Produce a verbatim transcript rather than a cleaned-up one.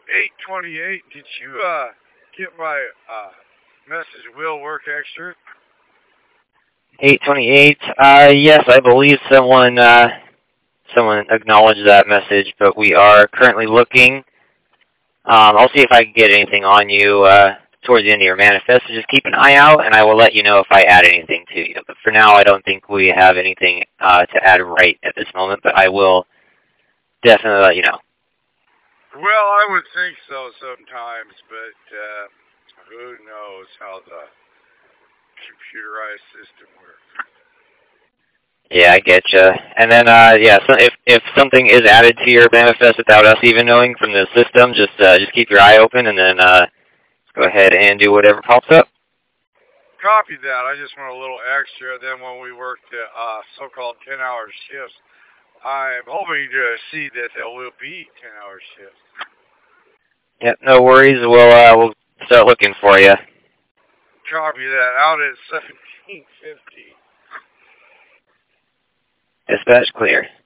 eight twenty-eight, did you uh get my uh message? Will work extra? eight twenty-eight. Uh, yes, I believe someone uh, someone acknowledged that message, but we are currently looking. Um, I'll see if I can get anything on you uh, towards the end of your manifest. So just keep an eye out, and I will let you know if I add anything to you. But for now, I don't think we have anything uh, to add right at this moment, but I will definitely let you know. Well, I would think so sometimes, but uh, who knows how the computerized system works. Yeah, I get you. And then, uh, yeah, so if if something is added to your manifest without us even knowing from the system, just uh, just keep your eye open, and then uh, go ahead and do whatever pops up. Copy that. I just want a little extra. Then when we work the uh, so-called ten-hour shifts, I'm hoping to see that there will be ten-hour shifts. Yep, no worries. We'll uh, we'll start looking for you. Copy that. Out at seventeen fifty. Dispatch clear.